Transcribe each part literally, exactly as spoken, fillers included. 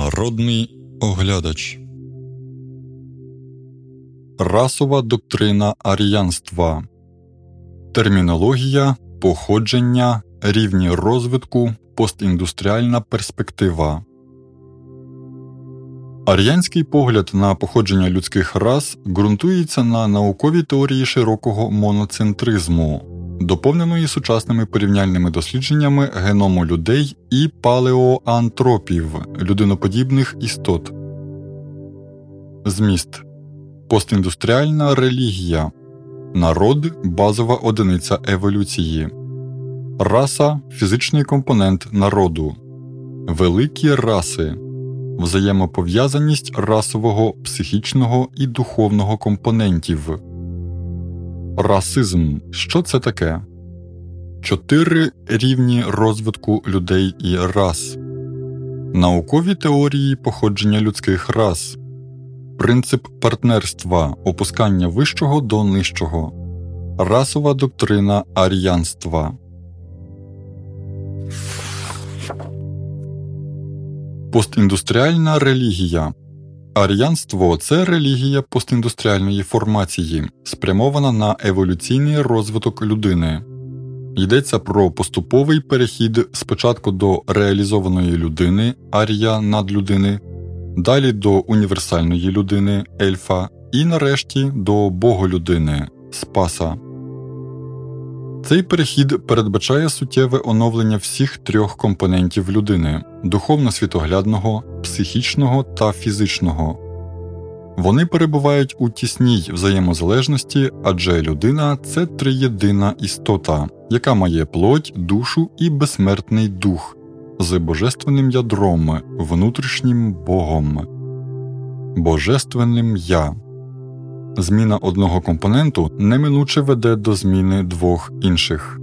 Народний оглядач. Расова доктрина аріянства. Термінологія, походження, рівні розвитку, постіндустріальна перспектива. Аріянський погляд на походження людських рас ґрунтується на науковій теорії широкого моноцентризму, доповненої сучасними порівняльними дослідженнями геному людей і палеоантропів, людиноподібних істот. Зміст. Постіндустріальна релігія. Народ – базова одиниця еволюції. Раса – фізичний компонент народу. Великі раси. Взаємопов'язаність расового, психічного і духовного компонентів. Расизм. Що це таке? Чотири рівні розвитку людей і рас. Наукові теорії походження людських рас. Принцип партнерства, опускання вищого до нижчого. Расова доктрина аріянства. Постіндустріальна релігія. Аріянство – це релігія постіндустріальної формації, спрямована на еволюційний розвиток людини. Йдеться про поступовий перехід спочатку до реалізованої людини, арія надлюдини, далі до універсальної людини, ельфа, і нарешті до боголюдини, спаса. Цей перехід передбачає суттєве оновлення всіх трьох компонентів людини – духовно-світоглядного, психічного та фізичного. Вони перебувають у тісній взаємозалежності, адже людина – це триєдина істота, яка має плоть, душу і безсмертний дух з божественним ядром, внутрішнім Богом. Божественним Я. Зміна одного компоненту неминуче веде до зміни двох інших.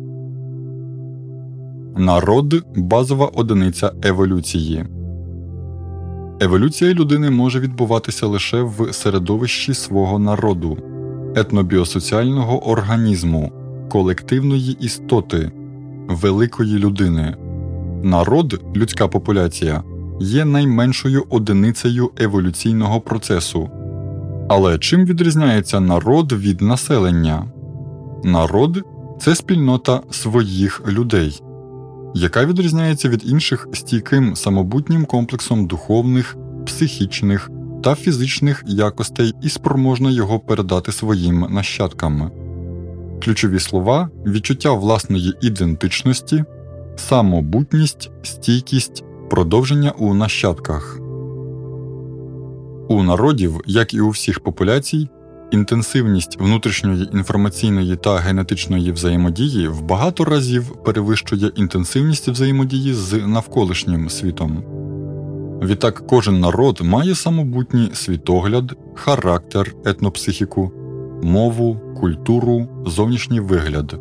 Народ – базова одиниця еволюції. Еволюція людини може відбуватися лише в середовищі свого народу, етнобіосоціального організму, колективної істоти, великої людини. Народ, людська популяція, є найменшою одиницею еволюційного процесу. Але чим відрізняється народ від населення? Народ – це спільнота своїх людей, яка відрізняється від інших стійким самобутнім комплексом духовних, психічних та фізичних якостей і спроможна його передати своїм нащадкам. Ключові слова – відчуття власної ідентичності, самобутність, стійкість, продовження у нащадках. У народів, як і у всіх популяцій, інтенсивність внутрішньої інформаційної та генетичної взаємодії в багато разів перевищує інтенсивність взаємодії з навколишнім світом. Відтак кожен народ має самобутній світогляд, характер, етнопсихіку, мову, культуру, зовнішній вигляд.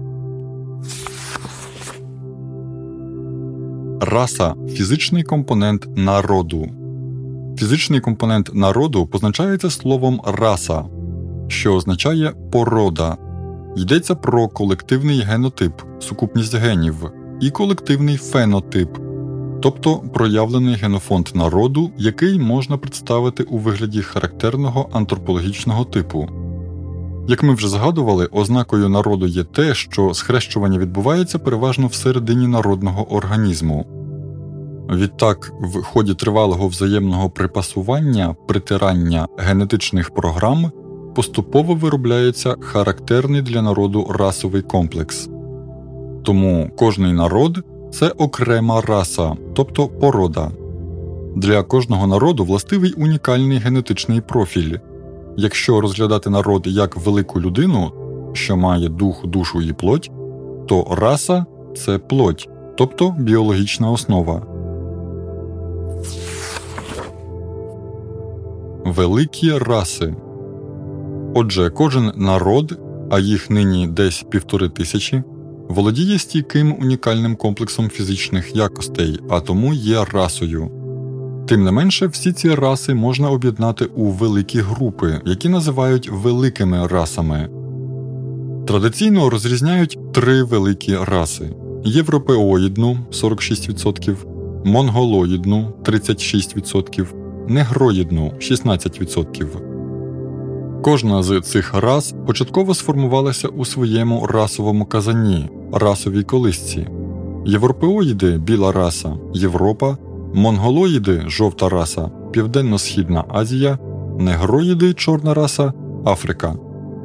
Раса – фізичний компонент народу. Фізичний компонент народу позначається словом «раса», що означає «порода». Йдеться про колективний генотип, сукупність генів, і колективний фенотип, тобто проявлений генофонд народу, який можна представити у вигляді характерного антропологічного типу. Як ми вже згадували, ознакою народу є те, що схрещування відбувається переважно всередині народного організму. Відтак, в ході тривалого взаємного припасування, притирання генетичних програм поступово виробляється характерний для народу расовий комплекс. Тому кожний народ – це окрема раса, тобто порода. Для кожного народу властивий унікальний генетичний профіль. Якщо розглядати народ як велику людину, що має дух, душу і плоть, то раса – це плоть, тобто біологічна основа. Великі раси. Отже, кожен народ, а їх нині десь півтори тисячі, володіє стійким унікальним комплексом фізичних якостей, а тому є расою. Тим не менше, всі ці раси можна об'єднати у великі групи, які називають великими расами. Традиційно розрізняють три великі раси – європеоїдну – сорок шість відсотків, монголоїдну – тридцять шість відсотків, негроїдну – шістнадцять відсотків. Кожна з цих рас початково сформувалася у своєму расовому казані – расовій колисці. Європеоїди – біла раса – Європа, монголоїди – жовта раса – Південно-Східна Азія, негроїди – чорна раса – Африка.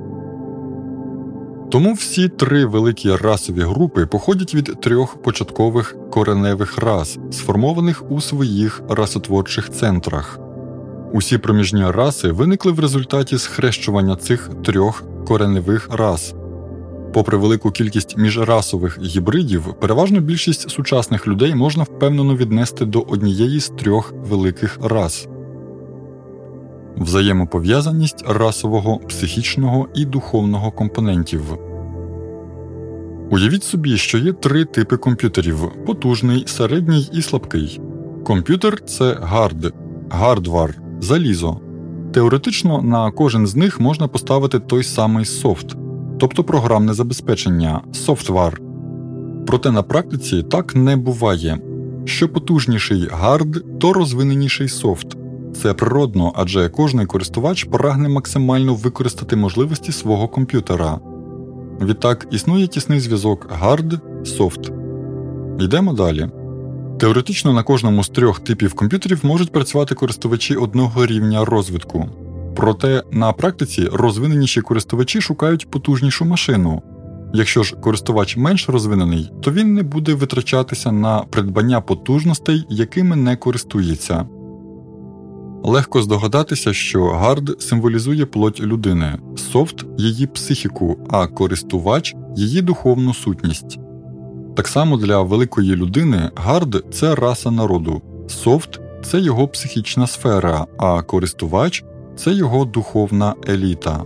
Тому всі три великі расові групи походять від трьох початкових кореневих рас, сформованих у своїх расотворчих центрах. Усі проміжні раси виникли в результаті схрещування цих трьох кореневих рас. Попри велику кількість міжрасових гібридів, переважну більшість сучасних людей можна впевнено віднести до однієї з трьох великих рас. Взаємопов'язаність расового, психічного і духовного компонентів. Уявіть собі, що є три типи комп'ютерів – потужний, середній і слабкий. Комп'ютер – це гард, гардвар, залізо. Теоретично на кожен з них можна поставити той самий софт, тобто програмне забезпечення – софтвар. Проте на практиці так не буває. Що потужніший гард, то розвиненіший софт. Це природно, адже кожний користувач прагне максимально використати можливості свого комп'ютера. Відтак, існує тісний зв'язок гард-софт. Йдемо далі. Теоретично на кожному з трьох типів комп'ютерів можуть працювати користувачі одного рівня розвитку. Проте на практиці розвиненіші користувачі шукають потужнішу машину. Якщо ж користувач менш розвинений, то він не буде витрачатися на придбання потужностей, якими не користується. Легко здогадатися, що гард символізує плоть людини, софт – її психіку, а користувач – її духовну сутність. Так само для великої людини гард – це раса народу, софт – це його психічна сфера, а користувач – це його духовна еліта.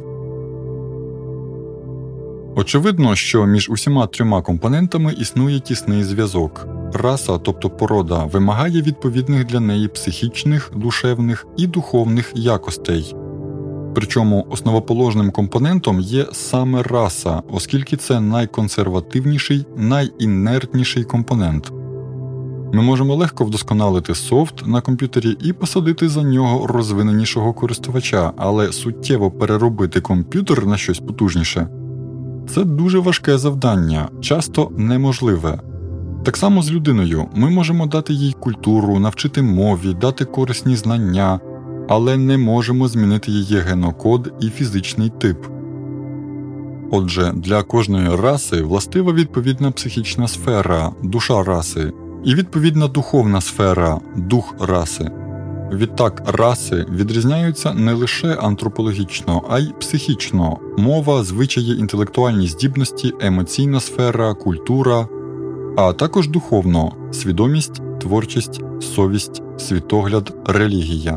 Очевидно, що між усіма трьома компонентами існує тісний зв'язок. Раса, тобто порода, вимагає відповідних для неї психічних, душевних і духовних якостей. Причому основоположним компонентом є саме раса, оскільки це найконсервативніший, найінертніший компонент. Ми можемо легко вдосконалити софт на комп'ютері і посадити за нього розвиненішого користувача, але суттєво переробити комп'ютер на щось потужніше – це дуже важке завдання, часто неможливе. Так само з людиною ми можемо дати їй культуру, навчити мові, дати корисні знання, але не можемо змінити її генокод і фізичний тип. Отже, для кожної раси властива відповідна психічна сфера, душа раси, і відповідна духовна сфера, дух раси. Відтак, раси відрізняються не лише антропологічно, а й психічно – мова, звичаї, інтелектуальні здібності, емоційна сфера, культура, а також духовно – свідомість, творчість, совість, світогляд, релігія.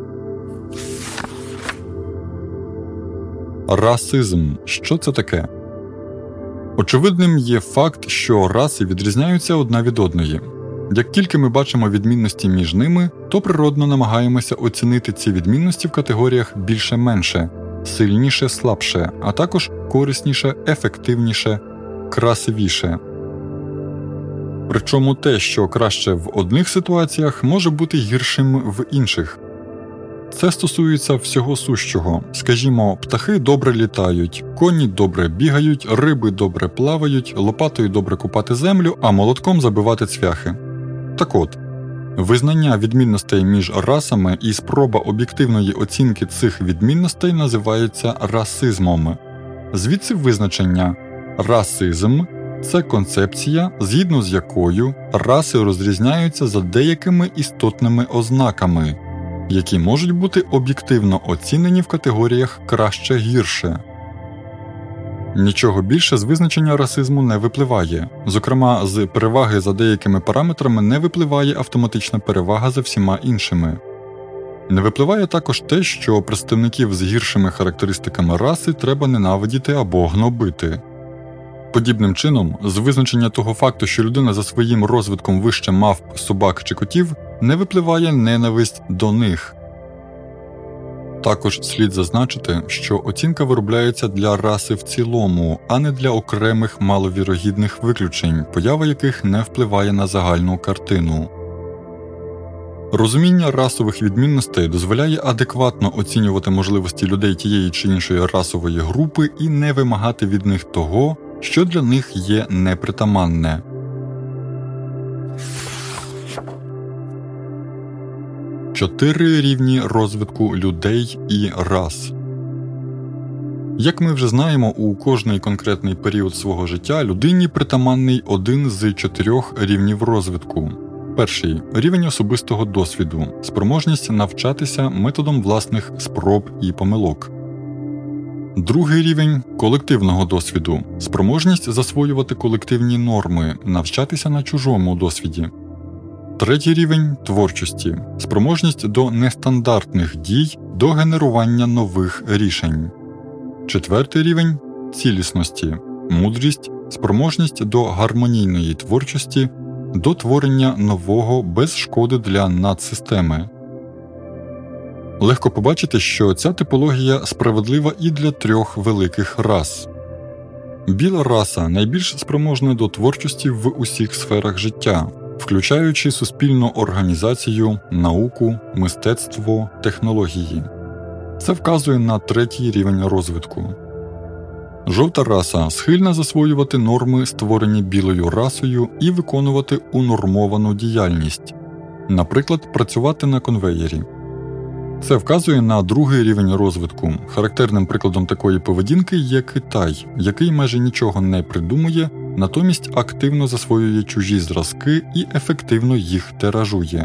Расизм. Що це таке? Очевидним є факт, що раси відрізняються одна від одної. Як тільки ми бачимо відмінності між ними, то природно намагаємося оцінити ці відмінності в категоріях більше-менше, сильніше-слабше, а також корисніше, ефективніше, красивіше. Причому те, що краще в одних ситуаціях, може бути гіршим в інших. Це стосується всього сущого. Скажімо, птахи добре літають, коні добре бігають, риби добре плавають, лопатою добре копати землю, а молотком забивати цвяхи. Так от, визнання відмінностей між расами і спроба об'єктивної оцінки цих відмінностей називаються расизмом. Звідси визначення «расизм» – це концепція, згідно з якою раси розрізняються за деякими істотними ознаками, які можуть бути об'єктивно оцінені в категоріях краще-гірше. Нічого більше з визначення расизму не випливає. Зокрема, з переваги за деякими параметрами не випливає автоматична перевага за всіма іншими. Не випливає також те, що представників з гіршими характеристиками раси треба ненавидіти або гнобити. Подібним чином, з визначення того факту, що людина за своїм розвитком вище мавп, собак чи котів, не випливає ненависть до них. Також слід зазначити, що оцінка виробляється для раси в цілому, а не для окремих маловірогідних виключень, поява яких не впливає на загальну картину. Розуміння расових відмінностей дозволяє адекватно оцінювати можливості людей тієї чи іншої расової групи і не вимагати від них того, що для них є непритаманне. Чотири рівні розвитку людей і рас. Як ми вже знаємо, у кожний конкретний період свого життя людині притаманний один з чотирьох рівнів розвитку. Перший – рівень особистого досвіду, спроможність навчатися методом власних спроб і помилок. Другий рівень – колективного досвіду, спроможність засвоювати колективні норми, навчатися на чужому досвіді. Третій рівень – творчості, спроможність до нестандартних дій, до генерування нових рішень. Четвертий рівень – цілісності, мудрість, спроможність до гармонійної творчості, до творення нового без шкоди для надсистеми. Легко побачити, що ця типологія справедлива і для трьох великих рас. Біла раса найбільш спроможна до творчості в усіх сферах життя, включаючи суспільну організацію, науку, мистецтво, технології. Це вказує на третій рівень розвитку. Жовта раса схильна засвоювати норми, створені білою расою, і виконувати унормовану діяльність, наприклад, працювати на конвеєрі. Це вказує на другий рівень розвитку. Характерним прикладом такої поведінки є Китай, який майже нічого не придумує, натомість активно засвоює чужі зразки і ефективно їх тиражує.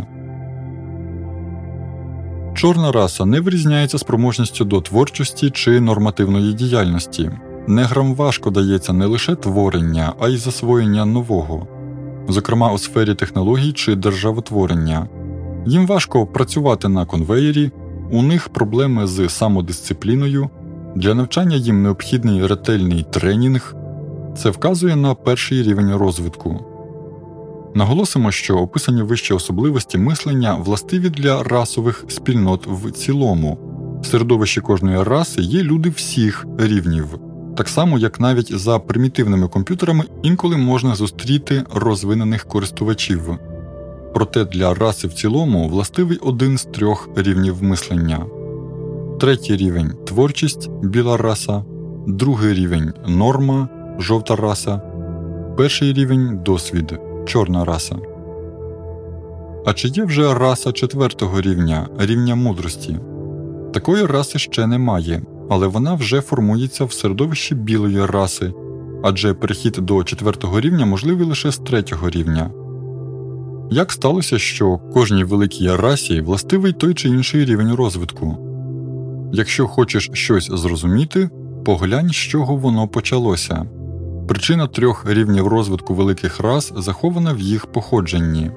Чорна раса не вирізняється спроможністю до творчості чи нормативної діяльності. Неграм важко дається не лише творення, а й засвоєння нового, зокрема у сфері технологій чи державотворення. Їм важко працювати на конвеєрі, у них проблеми з самодисципліною, для навчання їм необхідний ретельний тренінг. Це вказує на перший рівень розвитку. Наголосимо, що описані вище особливості мислення властиві для расових спільнот в цілому. В середовищі кожної раси є люди всіх рівнів. Так само, як навіть за примітивними комп'ютерами інколи можна зустріти розвинених користувачів. Проте для раси в цілому властивий один з трьох рівнів мислення. Третій рівень – творчість, біла раса. Другий рівень – норма, жовта раса. Перший рівень – досвід, чорна раса. А чи є вже раса четвертого рівня, рівня мудрості? Такої раси ще немає, але вона вже формується в середовищі білої раси, адже перехід до четвертого рівня можливий лише з третього рівня. Як сталося, що кожній великій расі властивий той чи інший рівень розвитку? Якщо хочеш щось зрозуміти, поглянь, з чого воно почалося. Причина трьох рівнів розвитку великих рас захована в їх походженні.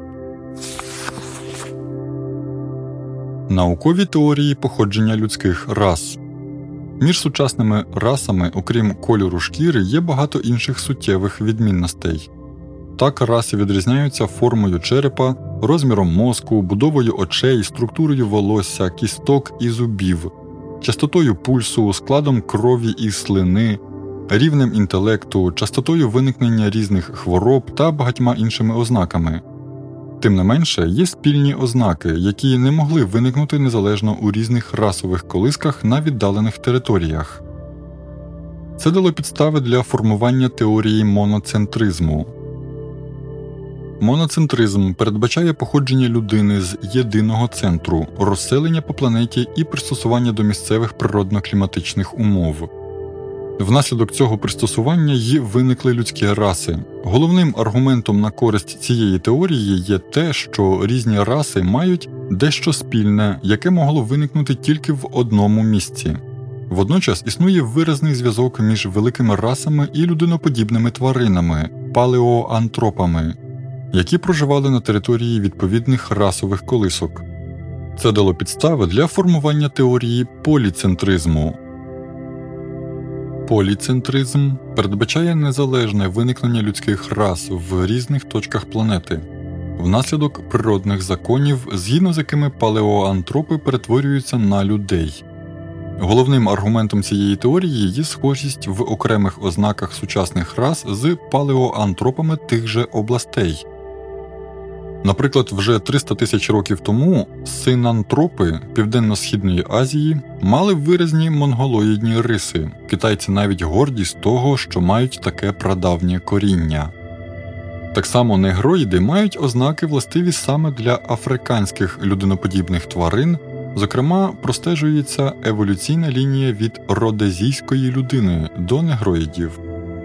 Наукові теорії походження людських рас. Між сучасними расами, окрім кольору шкіри, є багато інших суттєвих відмінностей. Так раси відрізняються формою черепа, розміром мозку, будовою очей, структурою волосся, кісток і зубів, частотою пульсу, складом крові і слини, рівнем інтелекту, частотою виникнення різних хвороб та багатьма іншими ознаками. Тим не менше, є спільні ознаки, які не могли виникнути незалежно у різних расових колисках на віддалених територіях. Це дало підстави для формування теорії моноцентризму. Моноцентризм передбачає походження людини з єдиного центру, розселення по планеті і пристосування до місцевих природно-кліматичних умов. Внаслідок цього пристосування й виникли людські раси. Головним аргументом на користь цієї теорії є те, що різні раси мають дещо спільне, яке могло виникнути тільки в одному місці. Водночас існує виразний зв'язок між великими расами і людиноподібними тваринами – палеоантропами, які проживали на території відповідних расових колисок. Це дало підстави для формування теорії поліцентризму. Поліцентризм передбачає незалежне виникнення людських рас в різних точках планети, внаслідок природних законів, згідно з якими палеоантропи перетворюються на людей. Головним аргументом цієї теорії є схожість в окремих ознаках сучасних рас з палеоантропами тих же областей. Наприклад, вже триста тисяч років тому синантропи Південно-Східної Азії мали виразні монголоїдні риси. Китайці навіть горді з того, що мають таке прадавнє коріння. Так само негроїди мають ознаки, властиві саме для африканських людиноподібних тварин, зокрема, простежується еволюційна лінія від родезійської людини до негроїдів.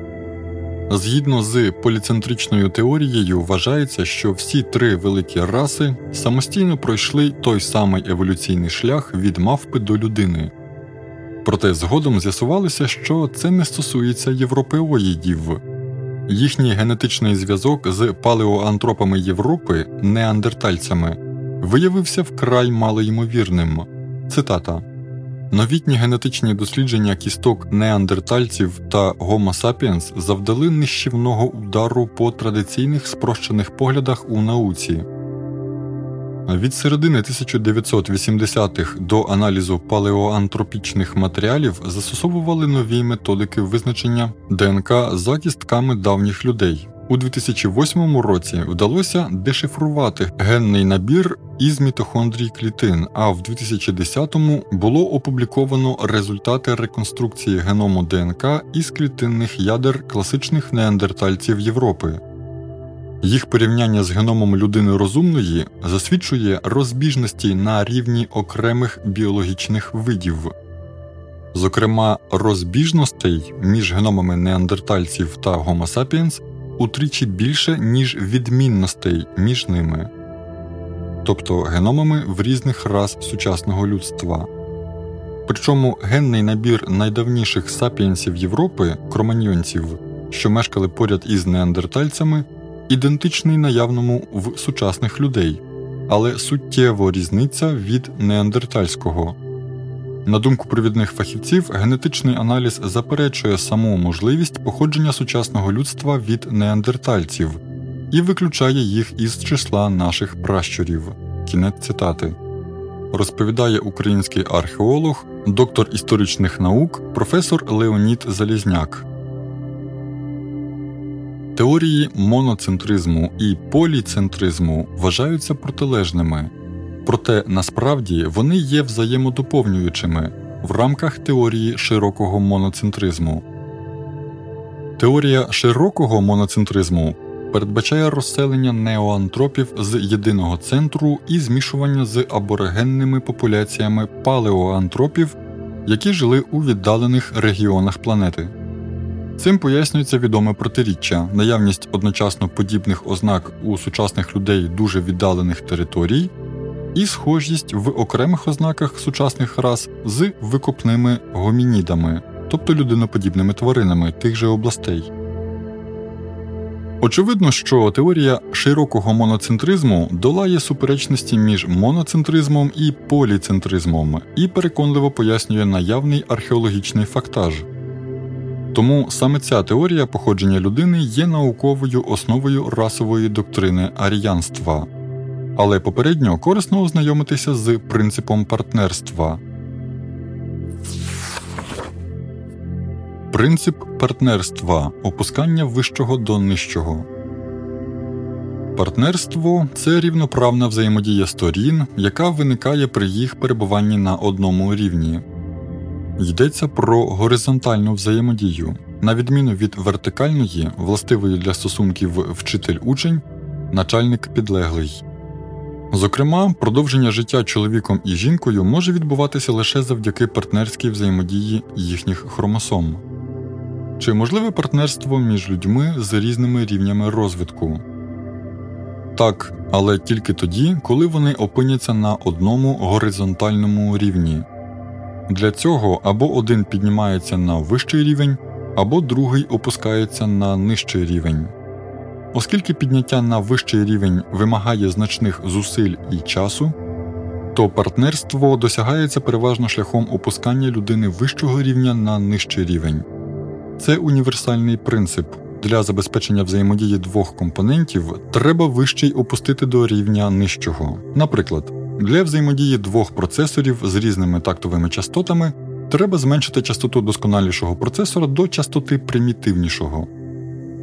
Згідно з поліцентричною теорією, вважається, що всі три великі раси самостійно пройшли той самий еволюційний шлях від мавпи до людини. Проте згодом з'ясувалося, що це не стосується європеоїдів. Їхній генетичний зв'язок з палеоантропами Європи, неандертальцями, виявився вкрай малоймовірним. Цитата. Новітні генетичні дослідження кісток неандертальців та Homo sapiens завдали нищівного удару по традиційних спрощених поглядах у науці. Від середини тисяча дев'ятсот вісімдесятих до аналізу палеоантропічних матеріалів застосовували нові методики визначення ДНК за кістками давніх людей. У дві тисячі восьмому році вдалося дешифрувати генний набір із мітохондрій клітин, а в дві тисячі десятому було опубліковано результати реконструкції геному ДНК із клітинних ядер класичних неандертальців Європи. Їх порівняння з геномом людини розумної засвідчує розбіжності на рівні окремих біологічних видів. Зокрема, розбіжностей між геномами неандертальців та Homo sapiens утричі більше, ніж відмінностей між ними, тобто геномами в різних рас сучасного людства. Причому генний набір найдавніших сапіенсів Європи, кроманьйонців, що мешкали поряд із неандертальцями, ідентичний наявному в сучасних людей, але суттєво різниця від неандертальського. На думку провідних фахівців, генетичний аналіз заперечує саму можливість походження сучасного людства від неандертальців і виключає їх із числа наших пращурів. Кінець цитати. Розповідає український археолог, доктор історичних наук, професор Леонід Залізняк. Теорії моноцентризму і поліцентризму вважаються протилежними. Проте, насправді, вони є взаємодоповнюючими в рамках теорії широкого моноцентризму. Теорія широкого моноцентризму передбачає розселення неоантропів з єдиного центру і змішування з аборигенними популяціями палеоантропів, які жили у віддалених регіонах планети. Цим пояснюється відоме протиріччя – наявність одночасно подібних ознак у сучасних людей дуже віддалених територій і схожість в окремих ознаках сучасних рас з викопними гомінідами, тобто людиноподібними тваринами тих же областей. Очевидно, що теорія широкого моноцентризму долає суперечності між моноцентризмом і поліцентризмом і переконливо пояснює наявний археологічний фактаж. Тому саме ця теорія походження людини є науковою основою расової доктрини аріянства. Але попередньо корисно ознайомитися з принципом партнерства. Принцип партнерства – опускання вищого до нижчого. Партнерство – це рівноправна взаємодія сторін, яка виникає при їх перебуванні на одному рівні. Йдеться про горизонтальну взаємодію, на відміну від вертикальної, властивої для стосунків вчитель-учень, начальник-підлеглий. Зокрема, продовження життя чоловіком і жінкою може відбуватися лише завдяки партнерській взаємодії їхніх хромосом. Чи можливе партнерство між людьми з різними рівнями розвитку? Так, але тільки тоді, коли вони опиняться на одному горизонтальному рівні. Для цього або один піднімається на вищий рівень, або другий опускається на нижчий рівень. Оскільки підняття на вищий рівень вимагає значних зусиль і часу, то партнерство досягається переважно шляхом опускання людини вищого рівня на нижчий рівень. Це універсальний принцип. Для забезпечення взаємодії двох компонентів треба вищий опустити до рівня нижчого. Наприклад, для взаємодії двох процесорів з різними тактовими частотами треба зменшити частоту досконалішого процесора до частоти примітивнішого.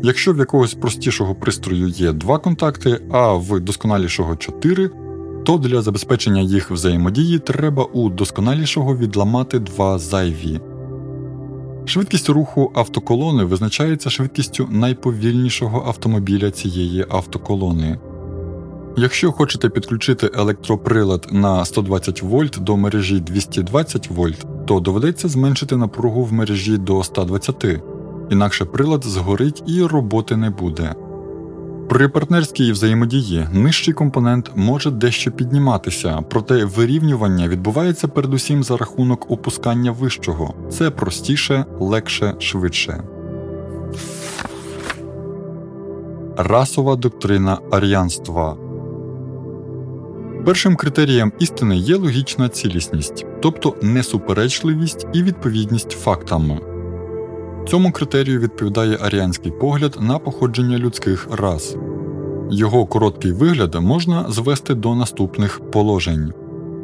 Якщо в якогось простішого пристрою є два контакти, а в досконалішого чотири, то для забезпечення їх взаємодії треба у досконалішого відламати два зайві. Швидкість руху автоколони визначається швидкістю найповільнішого автомобіля цієї автоколони. Якщо хочете підключити електроприлад на сто двадцять вольт до мережі двісті двадцять вольт, то доведеться зменшити напругу в мережі до ста двадцяти, інакше прилад згорить і роботи не буде. При партнерській взаємодії нижчий компонент може дещо підніматися, проте вирівнювання відбувається передусім за рахунок опускання вищого. Це простіше, легше, швидше. Расова доктрина аріанства. Першим критерієм істини є логічна цілісність, тобто несуперечливість і відповідність фактам. Цьому критерію відповідає аріанський погляд на походження людських рас. Його короткий вигляд можна звести до наступних положень.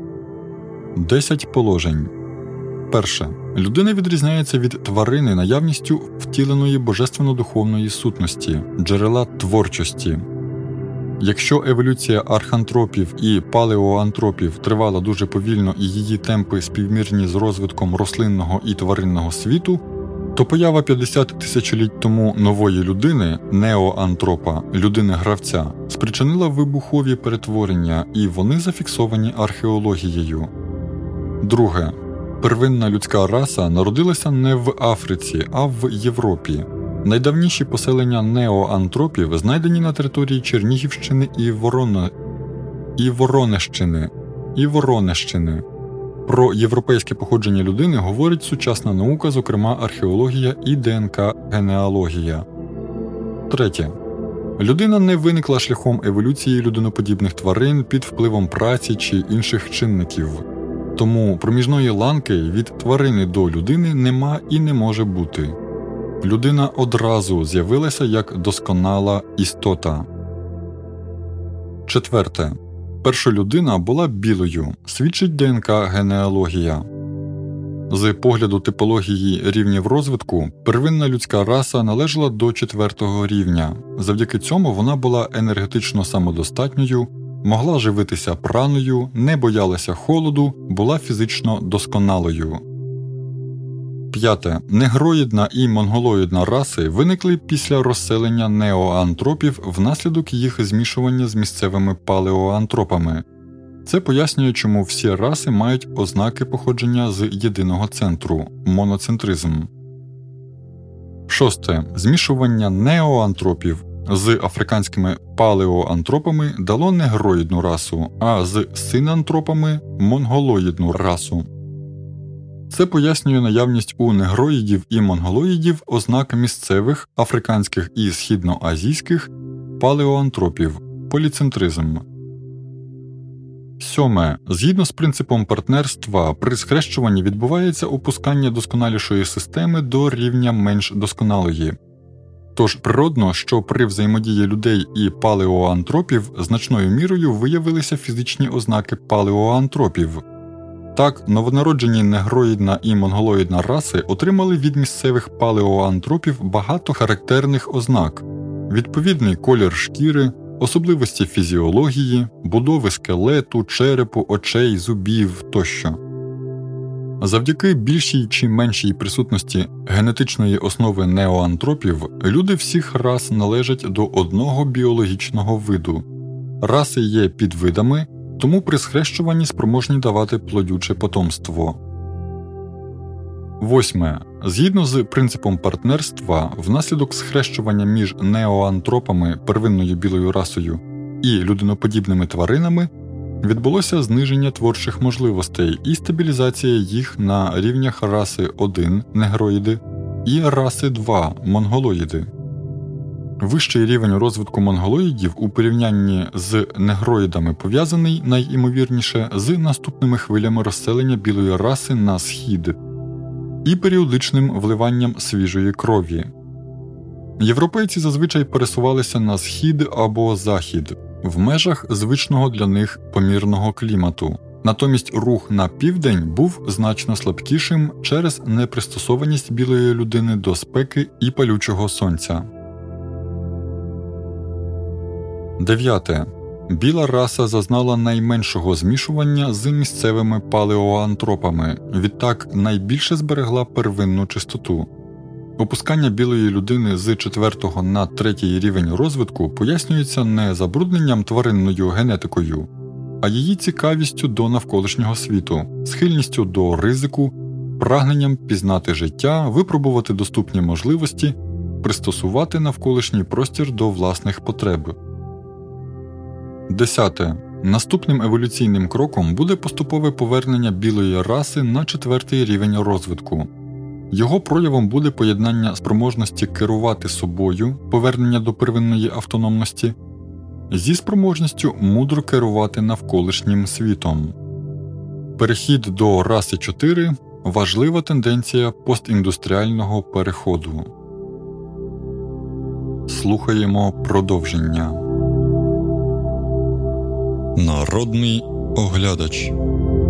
десять положень. Перше. Людина відрізняється від тварини наявністю втіленої божественно-духовної сутності, джерела творчості. Якщо еволюція архантропів і палеоантропів тривала дуже повільно і її темпи співмірні з розвитком рослинного і тваринного світу, то поява п'ятдесят тисячоліть тому нової людини, неоантропа, людини-гравця, спричинила вибухові перетворення, і вони зафіксовані археологією. Друге. Первинна людська раса народилася не в Африці, а в Європі. Найдавніші поселення неоантропів знайдені на території Чернігівщини і, Ворона... і Воронежщини. І Воронежщини. Про європейське походження людини говорить сучасна наука, зокрема археологія і ДНК-генеалогія. Третє. Людина не виникла шляхом еволюції людиноподібних тварин під впливом праці чи інших чинників. Тому проміжної ланки від тварини до людини нема і не може бути. Людина одразу з'явилася як досконала істота. Четверте. Перша людина була білою, свідчить ДНК-генеалогія. З погляду типології рівнів розвитку, первинна людська раса належала до четвертого рівня. Завдяки цьому вона була енергетично самодостатньою, могла живитися праною, не боялася холоду, була фізично досконалою. П'яте. Негроїдна і монголоїдна раси виникли після розселення неоантропів внаслідок їх змішування з місцевими палеоантропами. Це пояснює, чому всі раси мають ознаки походження з єдиного центру – моноцентризм. Шосте. Змішування неоантропів з африканськими палеоантропами дало негроїдну расу, а з синантропами – монголоїдну расу. Це пояснює наявність у негроїдів і монголоїдів ознак місцевих, африканських і східноазійських палеоантропів – поліцентризм. Сьоме. Згідно з принципом партнерства, при схрещуванні відбувається опускання досконалішої системи до рівня менш досконалої. Тож природно, що при взаємодії людей і палеоантропів значною мірою виявилися фізичні ознаки палеоантропів. Так, новонароджені негроїдна і монголоїдна раси отримали від місцевих палеоантропів багато характерних ознак – відповідний колір шкіри, особливості фізіології, будови скелету, черепу, очей, зубів тощо. Завдяки більшій чи меншій присутності генетичної основи неоантропів, люди всіх рас належать до одного біологічного виду. Раси є підвидами, тому при схрещуванні спроможні давати плодюче потомство. Восьме. Згідно з принципом партнерства, внаслідок схрещування між неоантропами, первинною білою расою, і людиноподібними тваринами відбулося зниження творчих можливостей і стабілізація їх на рівнях раси один – негроїди і раси два – монголоїди. Вищий рівень розвитку монголоїдів у порівнянні з негроїдами пов'язаний, найімовірніше, з наступними хвилями розселення білої раси на схід і періодичним вливанням свіжої крові. Європейці зазвичай пересувалися на схід або захід, в межах звичного для них помірного клімату. Натомість рух на південь був значно слабкішим через непристосованість білої людини до спеки і палючого сонця. дев'яте. Біла раса зазнала найменшого змішування з місцевими палеоантропами, відтак найбільше зберегла первинну чистоту. Опускання білої людини з четвертого на третій рівень розвитку пояснюється не забрудненням тваринною генетикою, а її цікавістю до навколишнього світу, схильністю до ризику, прагненням пізнати життя, випробувати доступні можливості, пристосувати навколишній простір до власних потреб. десяте. Наступним еволюційним кроком буде поступове повернення білої раси на четвертий рівень розвитку. Його проявом буде поєднання спроможності керувати собою, повернення до первинної автономності, зі спроможністю мудро керувати навколишнім світом. Перехід до раси чотири – важлива тенденція постіндустріального переходу. Слухаємо продовження. Народний оглядач.